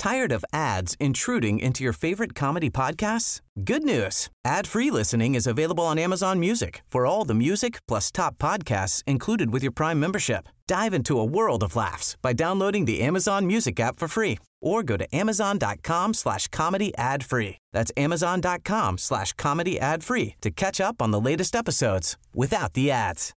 Tired of ads intruding into your favorite comedy podcasts? Good news. Ad-free listening is available on Amazon Music for all the music plus top podcasts included with your Prime membership. Dive into a world of laughs by downloading the Amazon Music app for free or go to amazon.com/comedy ad-free. That's amazon.com/comedy ad-free to catch up on the latest episodes without the ads.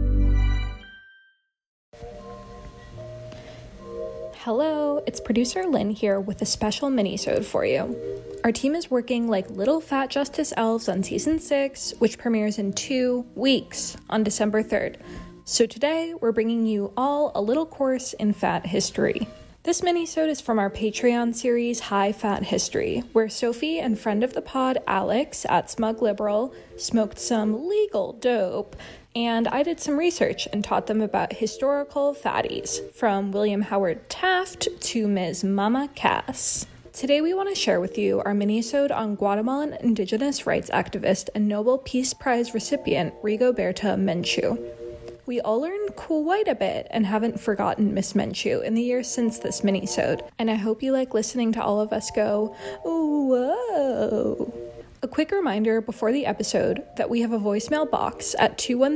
Hello, it's producer Lynn here with a special mini-sode for you. Our team is working like little fat justice elves on season 6, which premieres in 2 weeks on December 3rd. So today, we're bringing you all a little course in fat history. This mini-sode is from our Patreon series, High Fat History, where Sophie and friend of the pod, Alex, at Smug Liberal, smoked some legal dope, and I did some research and taught them about historical fatties, from William Howard Taft to Ms. Mama Cass. Today we want to share with you our mini-sode on Guatemalan indigenous rights activist and Nobel Peace Prize recipient Rigoberta Menchú. We all learned quite a bit and haven't forgotten Miss Menchú in the years since this mini-sode, and I hope you like listening to all of us go, whoa. A quick reminder before the episode that we have a voicemail box at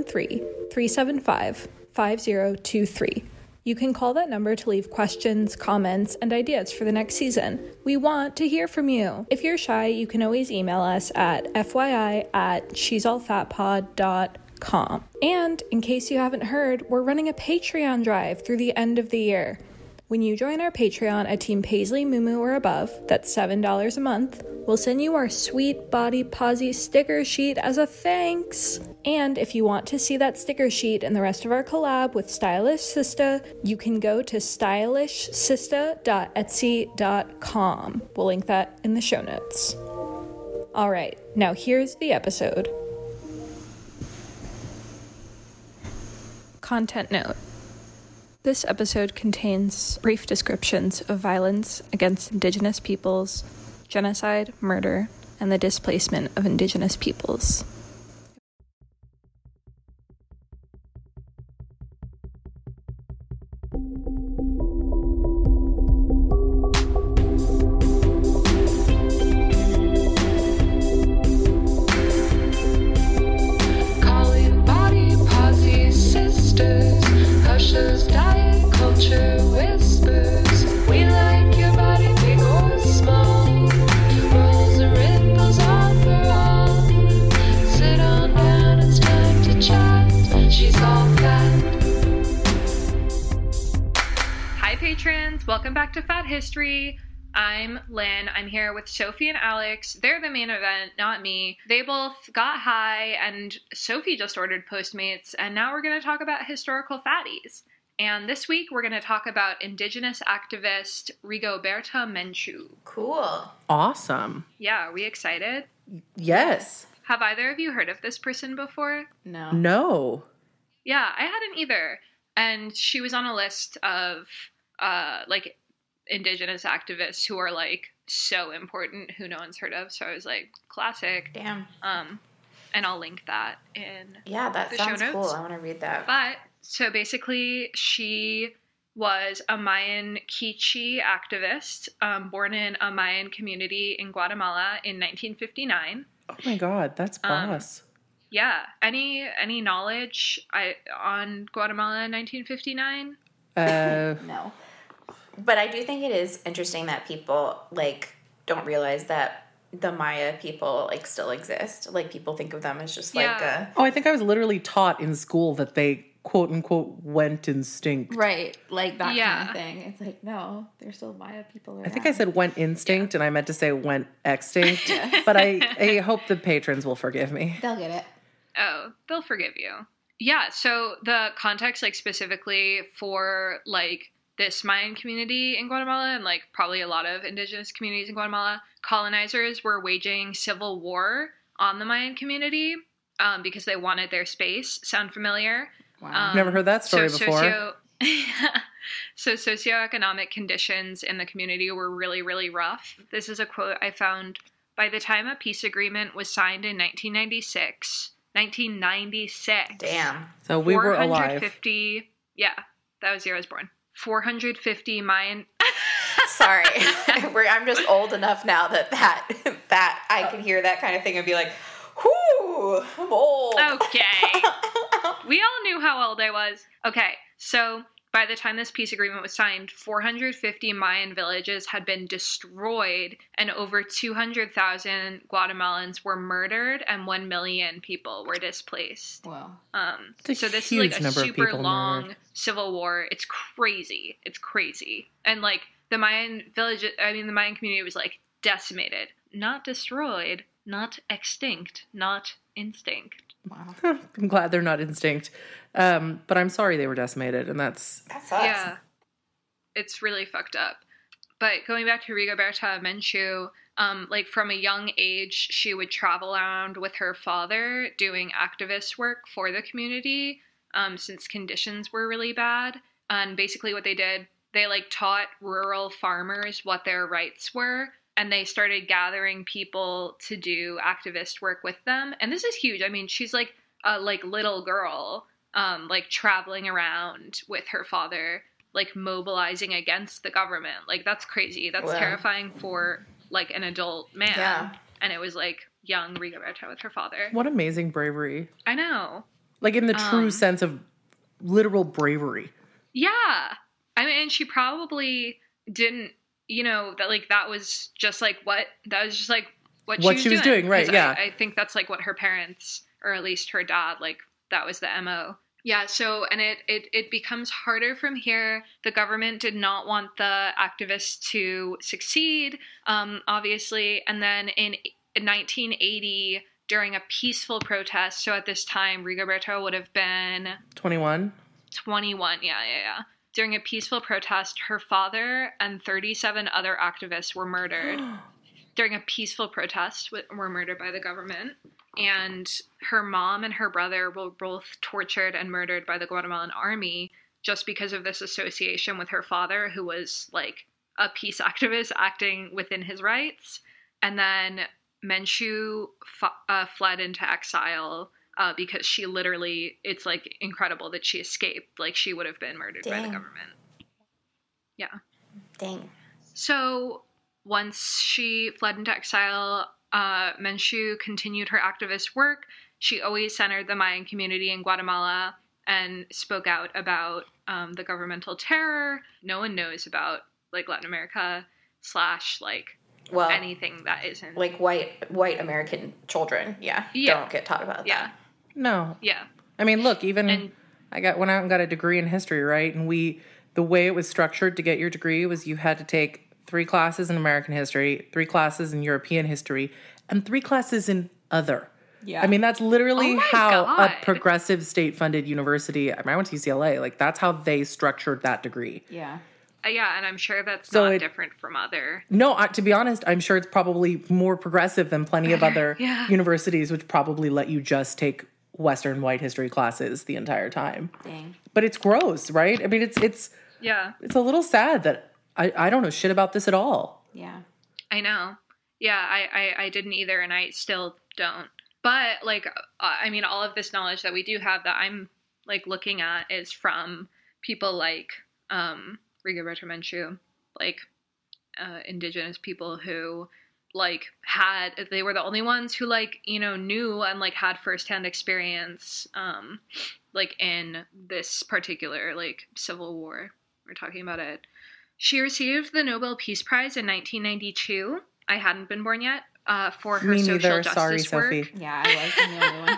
213-375-5023. You can call that number to leave questions, comments, and ideas for the next season. We want to hear from you. If you're shy, you can always email us at fyi@she'sallfatpod.com. And in case you haven't heard, we're running a Patreon drive through the end of the year. When you join our Patreon at Team Paisley Moo or above, that's $7 a month, we'll send you our sweet Body Posy sticker sheet as a thanks. And if you want to see that sticker sheet and the rest of our collab with Stylish Sista, you can go to stylishsista.etsy.com. We'll link that in the show notes. All right, now here's the episode. Content note. This episode contains brief descriptions of violence against Indigenous peoples, genocide, murder, and the displacement of Indigenous peoples. Welcome back to Fat History. I'm Lynn. I'm here with Sophie and Alex. They're the main event, not me. They both got high, and Sophie just ordered Postmates, and now we're going to talk about historical fatties. And this week, we're going to talk about Indigenous activist Rigoberta Menchú. Cool. Awesome. Yeah, are we excited? Yes. Have either of you heard of this person before? No. Yeah, I hadn't either. And she was on a list of Indigenous activists who are so important who no one's heard of. So I was like, classic. Damn. And I'll link that in the show notes. Sounds cool. I want to read that. But so basically, she was a Mayan Quiche activist, born in a Mayan community in Guatemala in 1959. Oh my God, that's boss. Yeah. Any knowledge on Guatemala in 1959? No. But I do think it is interesting that people, don't realize that the Maya people, still exist. People think of them as just, I think I was literally taught in school that they, quote-unquote, went extinct. Right. That kind of thing. It's no, there's still Maya people around. I think I said went instinct, and I meant to say went extinct. But I hope the patrons will forgive me. They'll get it. Oh, they'll forgive you. Yeah, so the context, specifically for, this Mayan community in Guatemala and probably a lot of indigenous communities in Guatemala, colonizers were waging civil war on the Mayan community because they wanted their space. Sound familiar? Wow. Never heard that story before. So socioeconomic conditions in the community were really, really rough. This is a quote I found. By the time a peace agreement was signed in 1996. Damn. So we were alive. 450, yeah, that was the year I was born. 450 Mayan... Sorry. I'm just old enough now that I can hear that kind of thing and be like, whoo, I'm old. Okay. We all knew how old I was. Okay, so by the time this peace agreement was signed, 450 Mayan villages had been destroyed and over 200,000 Guatemalans were murdered and 1 million people were displaced. Wow. So this is like a super long civil war. It's crazy. It's crazy. And like the Mayan community was like decimated, not destroyed, not extinct, not instinct. Wow. I'm glad they're not instinct. But I'm sorry they were decimated, and that sucks. Yeah. It's really fucked up. But going back to Rigoberta Menchú, like from a young age, she would travel around with her father doing activist work for the community, since conditions were really bad. And basically what they did, they like taught rural farmers what their rights were, and they started gathering people to do activist work with them. And this is huge. I mean, she's like a little girl, like traveling around with her father, like mobilizing against the government. Like that's crazy. That's terrifying for like an adult man. Yeah. And it was like young Rigoberta with her father. What amazing bravery. I know. Like in the true sense of literal bravery. Yeah. I mean, she probably didn't, that was just like what she was doing. Right, yeah. I think that's like what her parents, or at least her dad, like that was the MO. Yeah, so, and it becomes harder from here. The government did not want the activists to succeed, obviously. And then in 1980, during a peaceful protest, so at this time, Rigoberta would have been 21, yeah. During a peaceful protest, her father and 37 other activists were murdered. During a peaceful protest, were murdered by the government. And her mom and her brother were both tortured and murdered by the Guatemalan army just because of this association with her father, who was like a peace activist acting within his rights. And then Menchú fled into exile because she literally, it's like incredible that she escaped. Like she would have been murdered by the government. Yeah. Dang. So once she fled into exile, Menchú continued her activist work. She always centered the Mayan community in Guatemala and spoke out about the governmental terror. No one knows about like Latin America / like anything that isn't like white American children. Yeah. Don't get taught about that. No. Yeah. I mean, look, even I went out and got a degree in history, right? And the way it was structured to get your degree was you had to take 3 classes in American history, 3 classes in European history, and 3 classes in other. Yeah. I mean, that's literally how a progressive state-funded university, I mean, I went to UCLA, like that's how they structured that degree. Yeah. Yeah, and I'm sure that's not different from other. No, to be honest, I'm sure it's probably more progressive than plenty of other universities, which probably let you just take Western white history classes the entire time. Dang. But it's gross, right? I mean, it's a little sad that I don't know shit about this at all. Yeah. I know. Yeah, I didn't either, and I still don't. But, like, I mean, all of this knowledge that we do have that I'm, like, looking at is from people like Rigoberta Menchú, like, indigenous people who, like, they were the only ones who, like, knew and, like, had firsthand experience, like, in this particular, like, civil war. We're talking about it. She received the Nobel Peace Prize in 1992. I hadn't been born yet. For her social justice work. Sophie. Yeah, I was in the other one.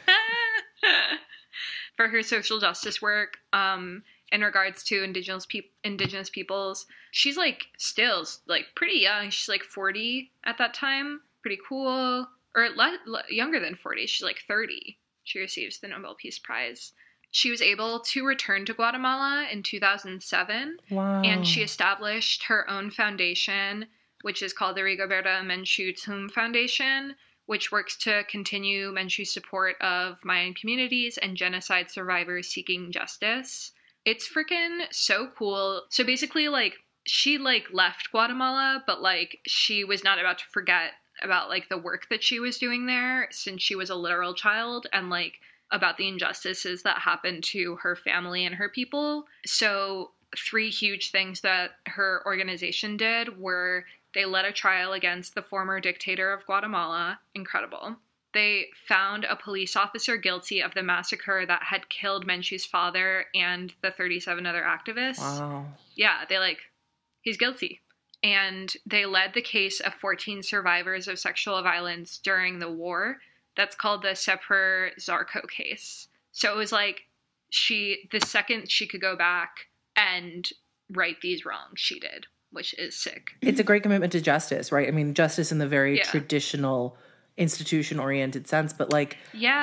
For her social justice work, in regards to indigenous peoples. She's like still like pretty young. She's like 40 at that time. Pretty cool. Or younger than 40. She's like 30. She receives the Nobel Peace Prize. She was able to return to Guatemala in 2007. Wow. And she established her own foundation, which is called the Rigoberta Menchú Tzum Foundation, which works to continue Menchú's support of Mayan communities and genocide survivors seeking justice. It's freaking so cool. So basically, like, she, like, left Guatemala, but, like, she was not about to forget about, like, the work that she was doing there since she was a literal child and, like, about the injustices that happened to her family and her people. So three huge things that her organization did were they led a trial against the former dictator of Guatemala. Incredible. They found a police officer guilty of the massacre that had killed Menchu's father and the 37 other activists. Wow. Yeah, he's guilty. And they led the case of 14 survivors of sexual violence during the war. That's called the Sepher Zarco case. So it was like the second she could go back and right these wrongs, she did, which is sick. It's a great commitment to justice, right? I mean, justice in the very traditional institution-oriented sense, but like,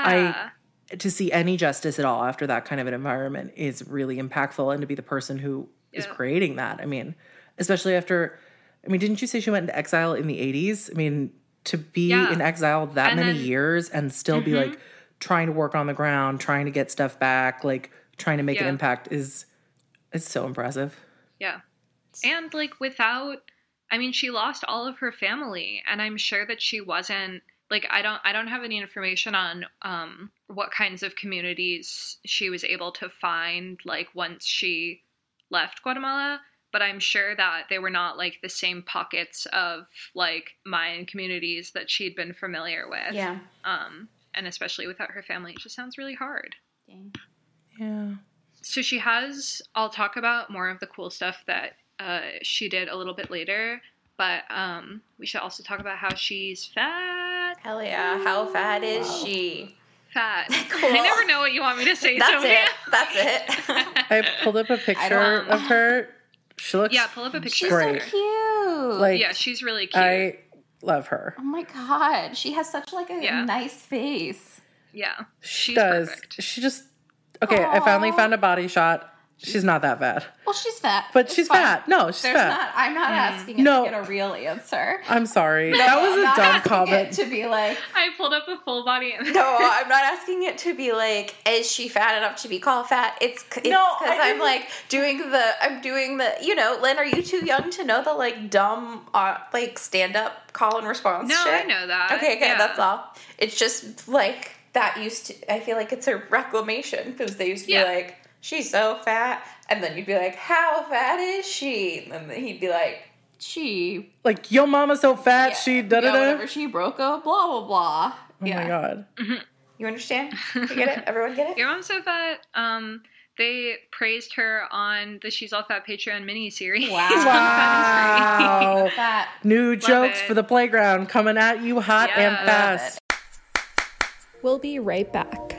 to see any justice at all after that kind of an environment is really impactful, and to be the person who is creating that. I mean, especially after, didn't you say she went into exile in the 80s? I mean, to be in exile that many years and still be like trying to work on the ground, trying to get stuff back, like trying to make an impact is so impressive. Yeah. And like she lost all of her family, and I'm sure that she wasn't like, I don't have any information on what kinds of communities she was able to find like once she left Guatemala, but I'm sure that they were not like the same pockets of like Mayan communities that she'd been familiar with. Yeah. And especially without her family, it just sounds really hard. Dang. Yeah. So I'll talk about more of the cool stuff that she did a little bit later, but we should also talk about how she's fat. Hell yeah. How fat is she? Fat. Cool. I never know what you want me to say. That's Sophia. it. That's it. I pulled up a picture of her. She looks pull up a picture. She's great. so cute. Like, yeah, she's really cute. I love her. Oh my God. She has such like a nice face. Yeah. She She's does. perfect. She just... Okay, I finally found a body shot. She's not that bad. Well, she's fat. But It's she's fine. fat. No, she's fat. I'm not asking it to get a real answer. I'm sorry. That was a dumb comment. To be like, I pulled up a full body image. no, I'm not asking it to be like, is she fat enough to be called fat? It's because I'm like doing the, you know, Lynn, are you too young to know the like dumb, like stand up call and response No, shit? I know that. Okay, Yeah. that's all. It's just like that I feel like it's a reclamation because they used to be like, she's so fat. And then you'd be like, how fat is she? And then he'd be like, she. Like, yo mama's so fat, she da-da-da. Whatever, she broke a blah, blah, blah. Oh my God. Mm-hmm. You understand? You get it? Everyone get it? Your Mom's So Fat. They praised her on the She's All Fat Patreon mini-series. Wow. Fat. New jokes for the playground coming at you hot and fast. We'll be right back.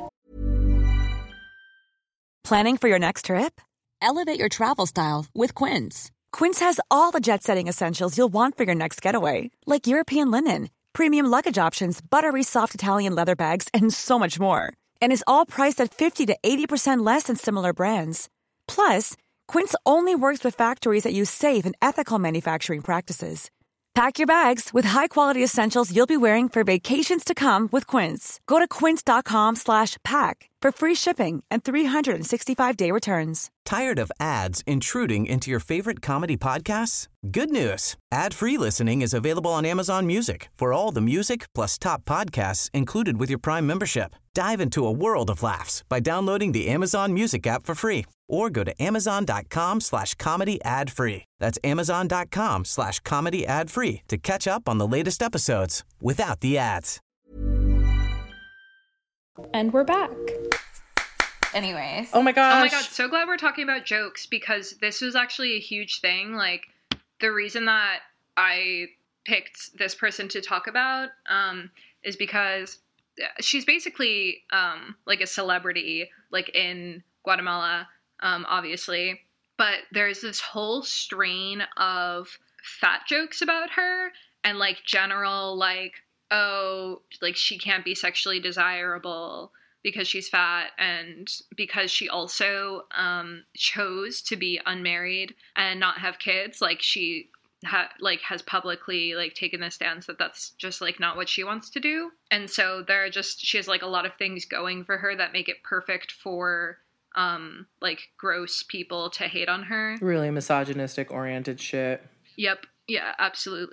Planning for your next trip? Elevate your travel style with Quince. Quince has all the jet-setting essentials you'll want for your next getaway, like European linen, premium luggage options, buttery soft Italian leather bags, and so much more. And is all priced at 50 to 80% less than similar brands. Plus, Quince only works with factories that use safe and ethical manufacturing practices. Pack your bags with high-quality essentials you'll be wearing for vacations to come with Quince. Go to quince.com/pack for free shipping and 365-day returns. Tired of ads intruding into your favorite comedy podcasts? Good news. Ad-free listening is available on Amazon Music for all the music plus top podcasts included with your Prime membership. Dive into a world of laughs by downloading the Amazon Music app for free or go to amazon.com/comedy ad-free. That's amazon.com/comedy ad-free to catch up on the latest episodes without the ads. And we're back. Anyways. Oh my gosh. Oh my God, so glad we're talking about jokes because this was actually a huge thing. Like, the reason that I picked this person to talk about is because she's basically like a celebrity, like in Guatemala, obviously. But there's this whole strain of fat jokes about her and like general like, oh, like she can't be sexually desirable because she's fat, and because she also chose to be unmarried and not have kids. Like she has publicly like taken a stance that that's just like not what she wants to do. And so she has like a lot of things going for her that make it perfect for like gross people to hate on her. Really misogynistic oriented shit. Yep. Yeah, absolutely.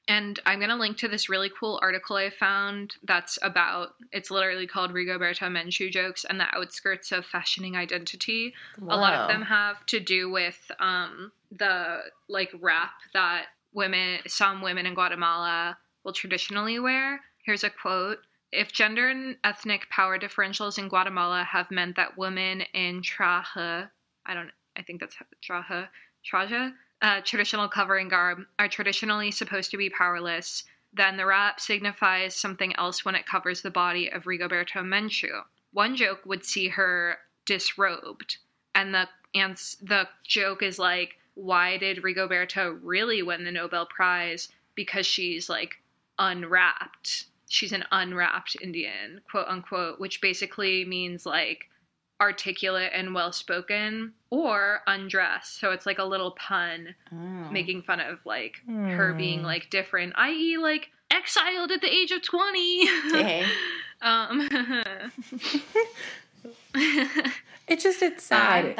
And I'm going to link to this really cool article I found that's about, it's literally called Rigoberta Menchú jokes and the outskirts of fashioning identity. Wow. A lot of them have to do with the like rap that some women in Guatemala will traditionally wear. Here's a quote. If gender and ethnic power differentials in Guatemala have meant that women in traje, I think that's traje, traditional covering garb, are traditionally supposed to be powerless, then the rap signifies something else when it covers the body of Rigoberta Menchú. One joke would see her disrobed, and the joke is like, why did Rigoberta really win the Nobel Prize? Because she's like unwrapped. She's an unwrapped Indian, quote unquote, which basically means like articulate and well-spoken, or undressed. So it's like a little pun making fun of like her being like different, i.e. like exiled at the age of 20. Dang. It's sad.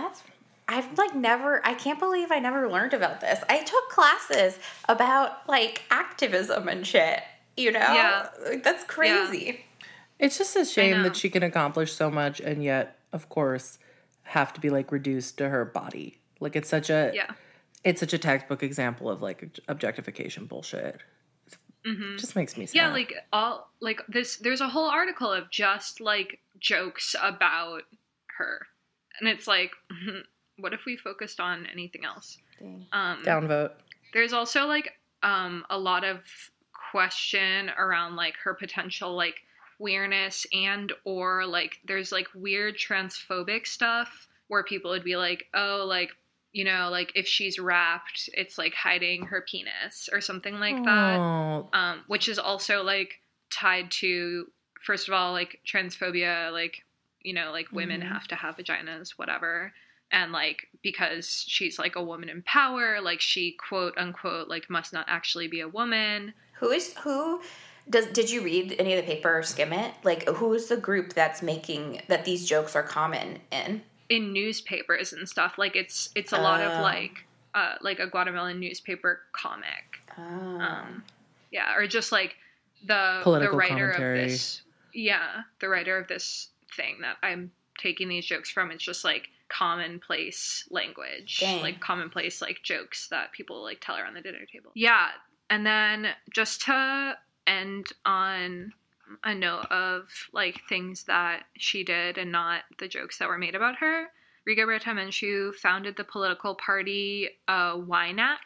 I can't believe I never learned about this. I took classes about like activism and shit, you know? Yeah. Like, that's crazy. Yeah. It's just a shame that she can accomplish so much and yet, of course, have to be like reduced to her body. Like it's such a textbook example of like objectification bullshit. It just makes me sad. Yeah, like all like this. There's a whole article of just like jokes about her, and it's like, what if we focused on anything else? Downvote. There's also like a lot of question around like her potential like queerness, and or like there's like weird transphobic stuff where people would be like, oh, like, you know, like if she's wrapped, it's like hiding her penis or something like that. Which is also like tied to, first of all, like transphobia, like, you know, like women have to have vaginas, whatever. And like, because she's like a woman in power, like she quote unquote, like must not actually be a woman. Did you read any of the paper or skim it? Like, who is the group that's making that these jokes are common in? In newspapers and stuff. Like it's a lot of like a Guatemalan newspaper comic. Yeah, or just like the writer commentary. of this. Yeah, the writer of this thing that I'm taking these jokes from. It's just like commonplace language. Dang. Like commonplace like jokes that people like tell around the dinner table. Yeah, and then just to end on a note of like things that she did and not the jokes that were made about her. Rigoberta Menchú founded the political party WINAQ,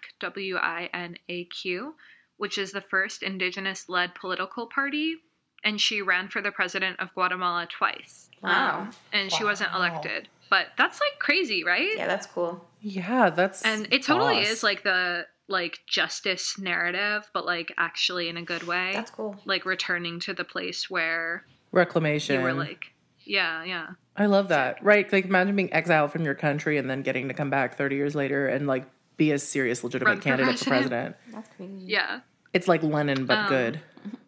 WINAQ, which is the first indigenous-led political party, and she ran for the president of Guatemala twice. Wow. And she wasn't elected. But that's like crazy, right? Yeah, that's cool. Yeah, that's and it totally is like the like justice narrative, but like actually in a good way. That's cool. Like returning to the place where reclamation. You were like, yeah. I love that. Right? Like imagine being exiled from your country and then getting to come back 30 years later and like be a serious, legitimate candidate for president. That's crazy. Yeah. It's like Lenin, but good.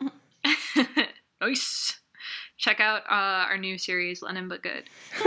Nice. Check out our new series, Lenin but Good.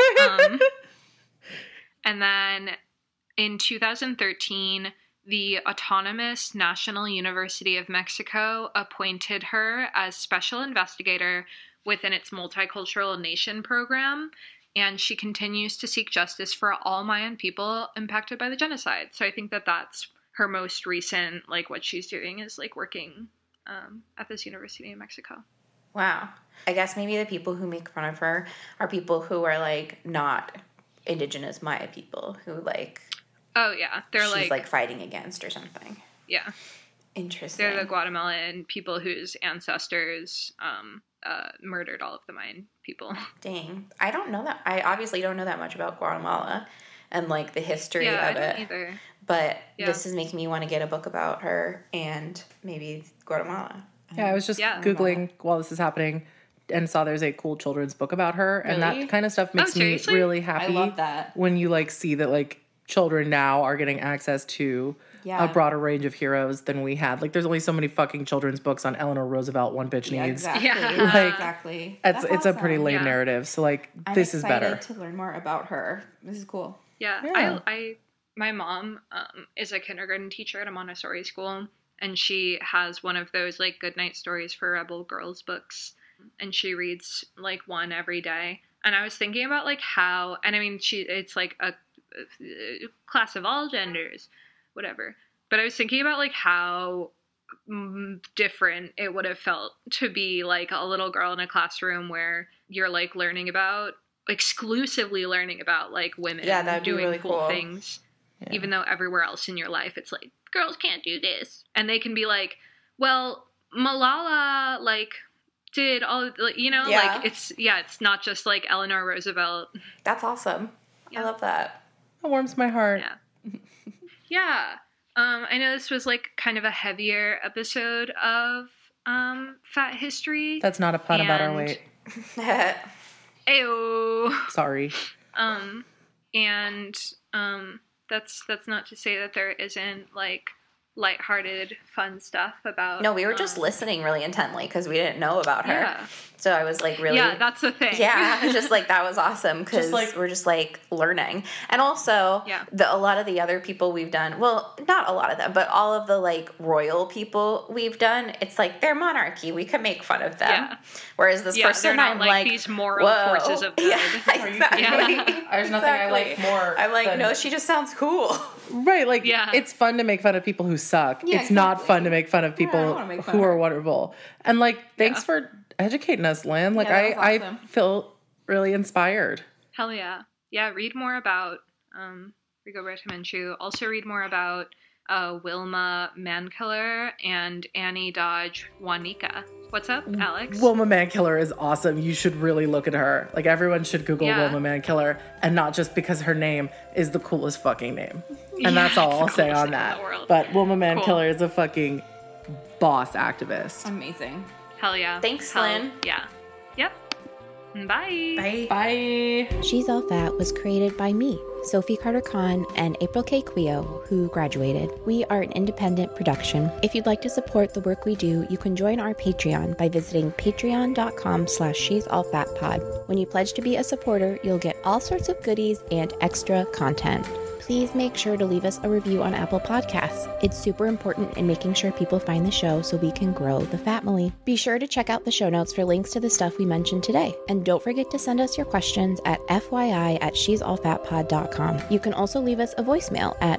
And then in 2013, the Autonomous National University of Mexico appointed her as special investigator within its Multicultural Nation program, and she continues to seek justice for all Mayan people impacted by the genocide. So I think that that's her most recent, like what she's doing is like working at this university in Mexico. Wow. I guess maybe the people who make fun of her are people who are like not indigenous Maya people who like... Oh, yeah. They're she's like fighting against or something. Yeah. Interesting. They're the Guatemalan people whose ancestors murdered all of the Mayan people. Dang. I don't know that. I obviously don't know that much about Guatemala and like the history of I it. don't either. But this is making me want to get a book about her and maybe Guatemala. Yeah, I was just Googling while this is happening and saw there's a cool children's book about her. Really? And that kind of stuff makes me really happy. I love that. When you like see that like children now are getting access to a broader range of heroes than we had. Like there's only so many fucking children's books on Eleanor Roosevelt one bitch needs. Exactly. Yeah. Like, exactly. It's awesome. A pretty lame narrative. So like this is better. I'm excited to learn more about her. This is cool. Yeah. I my mom is a kindergarten teacher at a Montessori school, and she has one of those like Goodnight Stories for Rebel Girls books, and she reads like one every day. And I was thinking about like how, and I mean, it's like a class of all genders, whatever. But I was thinking about like how different it would have felt to be like a little girl in a classroom where you're like exclusively learning about like women doing really cool things, even though everywhere else in your life it's like girls can't do this, and they can be like, well, Malala like did all, like, you know, like it's not just like Eleanor Roosevelt. That's awesome. I love that. It warms my heart. Yeah. I know this was like kind of a heavier episode of Fat History. That's not a pun about our weight. Ayo. Sorry. And that's not to say that there isn't like lighthearted, fun stuff about. No, we were just listening really intently because we didn't know about her. Yeah. So I was like really. Yeah, that's the thing. Yeah, I was just like, that was awesome because we're just like learning. And also, a lot of the other people we've done, well, not a lot of them, but all of the like royal people we've done, it's like they're monarchy. We can make fun of them. Yeah. Whereas this person, not I'm like these moral forces of good. Yeah, exactly. There's nothing I like more. I'm like, no, she just sounds cool. Right, like it's fun to make fun of people who suck. Yeah, it's not fun to make fun of people who are wonderful. And like, thanks for educating us, Lynn. Like, awesome. I feel really inspired. Hell yeah. Yeah, read more about Rigoberta Menchú. Also read more about Wilma Mankiller and Annie Dodge Wanika. What's up, Alex? Wilma Mankiller is awesome. You should really look at her. Like, everyone should Google Wilma Mankiller, and not just because her name is the coolest fucking name. And that's all I'll say on that. But Wilma Mankiller is a fucking boss activist. Amazing. Hell yeah. Thanks, Lynn. Yeah. Yep. Bye. Bye. Bye. She's All Fat was created by me, Sophie Carter-Kahn, and April K. Quio, who graduated. We are an independent production. If you'd like to support the work we do, you can join our Patreon by visiting patreon.com/she'sallfatpod. When you pledge to be a supporter, you'll get all sorts of goodies and extra content. Please make sure to leave us a review on Apple Podcasts. It's super important in making sure people find the show so we can grow the family. Be sure to check out the show notes for links to the stuff we mentioned today. And don't forget to send us your questions at fyi@she'sallfatpod.com. You can also leave us a voicemail at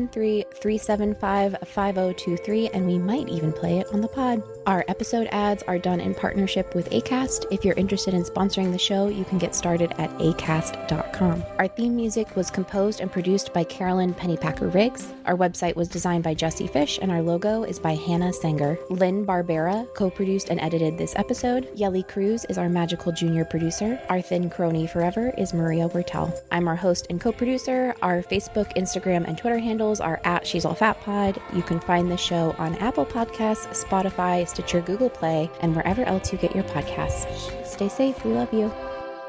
213-375-5023, and we might even play it on the pod. Our episode ads are done in partnership with Acast. If you're interested in sponsoring the show, you can get started at acast.com. Our theme music was composed and produced by Carolyn Pennypacker Riggs. Our website was designed by Jesse Fish, and our logo is by Hannah Sanger. Lynn Barbera co-produced and edited this episode. Yelly Cruz is our magical junior producer. Our thin crony forever is Maria Wertel. I'm our host and co-producer. Our Facebook, Instagram, and Twitter handles are @She'sAllFatPod. You can find the show on Apple Podcasts, Spotify, Stitcher, Google Play, and wherever else you get your podcasts. Stay safe. We love you.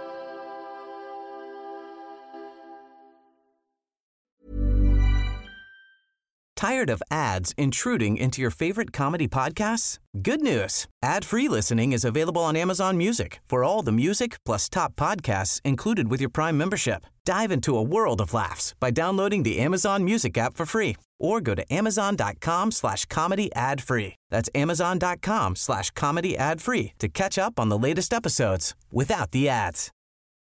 Tired of ads intruding into your favorite comedy podcasts? Good news. Ad-free listening is available on Amazon Music for all the music plus top podcasts included with your Prime membership. Dive into a world of laughs by downloading the Amazon Music app for free or go to amazon.com/comedy ad-free. That's amazon.com/comedy ad-free to catch up on the latest episodes without the ads.